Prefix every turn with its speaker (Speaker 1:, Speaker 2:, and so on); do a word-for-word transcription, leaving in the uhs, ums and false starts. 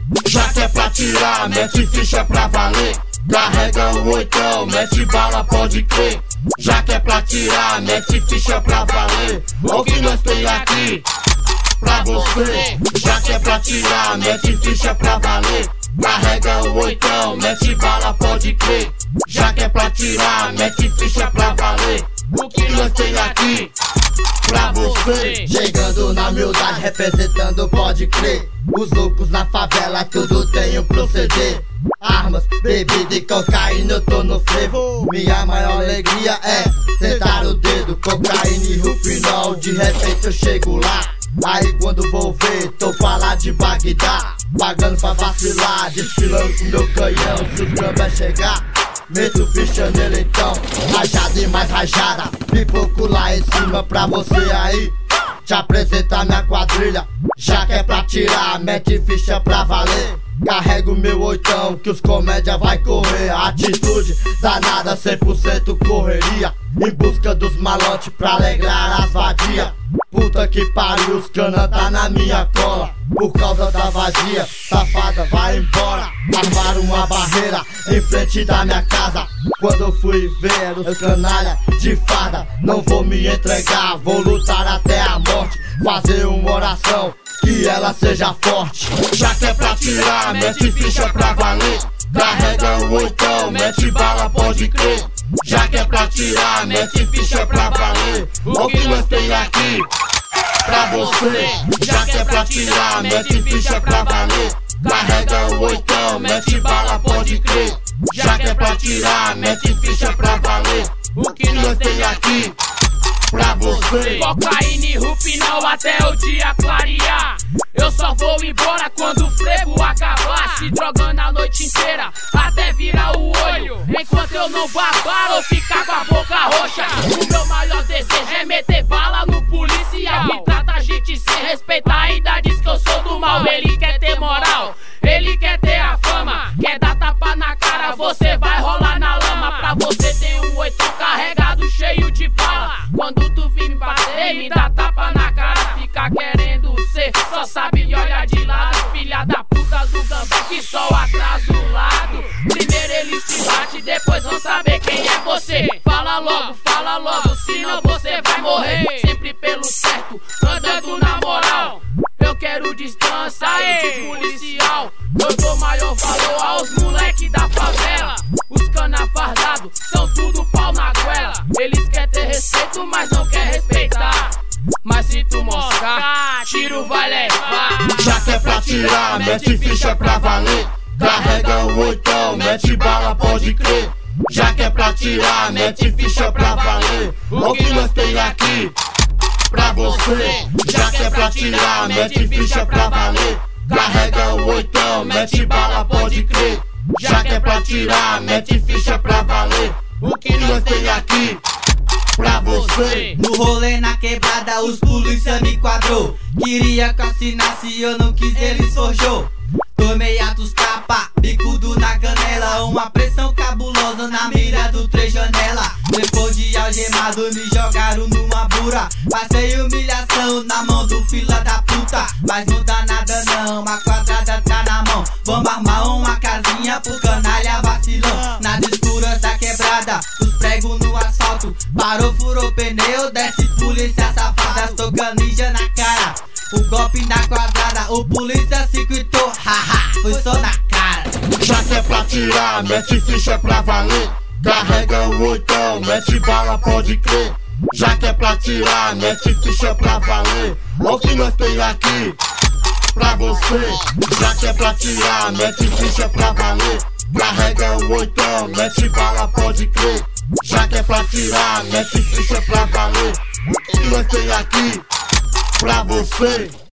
Speaker 1: Já que é pra tirar, mete ficha pra valer. Carrega o oitão, mete bala, pode crer. Já que é pra tirar, mete ficha pra valer. O que nós tem aqui pra você? Já que é pra tirar, mete ficha pra valer. Carrega o oitão, mete bala, pode crer. Já que é pra tirar, mete ficha pra valer. O que nós tem aqui pra você?
Speaker 2: Chegando na humildade, representando, pode crer. Os loucos na favela, tudo tem um proceder. Armas, bebida e cocaína, eu tô no frevo. Minha maior alegria é sentar o dedo. Cocaína e rupinol, de repente eu chego lá. Aí quando vou ver, tô pra lá de Bagdá. Pagando pra vacilar, desfilando com meu canhão. Se os gambé chegar, meto ficha nele então. Rajada e mais rajada, pipoco lá em cima pra você aí. Te apresentar minha quadrilha, já que é pra tirar, mete ficha pra valer. Carrego meu oitão, que os comédia vai correr. Atitude danada, cem por cento correria. Em busca dos malotes pra alegrar as vadias. Puta que pariu, os cana tá na minha cola. Por causa da vadia, safada vai embora. Armaram uma barreira em frente da minha casa. Quando eu fui ver os canalha de farda, não vou me entregar, vou lutar até a morte. Fazer uma oração, que ela seja forte.
Speaker 1: Já que é pra tirar, mete ficha pra valer. Carrega o oitão, mete bala, pode crer. Já que é pra tirar, mete ficha pra valer. O que nós tem aqui pra você? Já que é pra tirar, mete ficha pra valer. Carrega o oitão, mete bala, pode crer. Já que é pra tirar, mete ficha pra valer. O que nós tem aqui pra você?
Speaker 3: Cocaína e rupinol até o dia clarear. Eu só vou embora quando o frevo acabar. Se drogando a noite inteira até virar o olho. Enquanto eu não babar ou ficar com a boca roxa. O meu maior desejo é meter bala no policial. Que trata a gente sem respeitar, ainda diz que eu sou do mal. Ele quer ter moral, ele quer ter a fama. Quer dar tapa na cara, você vai rolar na lama. Pra você tem um oitão carregado cheio de bala. Quando tu vir me bater, me dá tapa na cara. Fica querendo ser, só sabe olhar de lado. Filha da puta do gambé que só atrasa o lado. Primeiro eles te batem, depois vão saber quem é você. Fala logo, fala logo, senão você vai morrer. Sempre pelo certo, andando na moral. Eu quero distância aí de policial. Eu dou maior valor aos moleque da favela. Os cana fardado são tudo pau na goela. Eles querem ter respeito, mas não quer respeitar. Mas se tu mostrar, tiro vai levar.
Speaker 1: Já que é pra tirar, mete ficha pra valer. Carrega o oitão, mete bala, pode crer. Já que é pra tirar, mete ficha pra valer. O que nós tem aqui pra você? Já que é pra tirar, mete ficha pra valer. Carrega o oitão, mete bala, pode crer. Já que é pra tirar, mete ficha pra valer. O que nós tem aqui pra você?
Speaker 4: No rolê na quebrada, os polícia me quadrou. Queria que eu assinasse, eu não quis, eles forjou. Tomei atos tapa, bicudo na canela. Uma pressão cabulosa na mira do três janela. Depois de algemado me jogaram numa bura. Passei humilhação na mão do fila da puta. Mas não dá nada não, uma quadrada tá na mão. Vamos armar uma casinha pro canalha vacilão. Nas escuras da quebrada, os pregos no asfalto. Parou, furou pneu, desce polícia safada. Tô canija na cara, o golpe na quadrada. O polícia se quitou, haha, foi só na cara.
Speaker 1: Já que é pra tirar, mete ficha pra valer. Carrega o oitão, mete bala, pode crer. Já que é pra tirar, mete ficha pra valer. O que nós tem aqui pra você? Já que é pra tirar, mete ficha pra valer. Carrega o oitão, mete bala, pode crer. Já que é pra tirar, mete ficha pra valer. O que nós tem aqui pra você?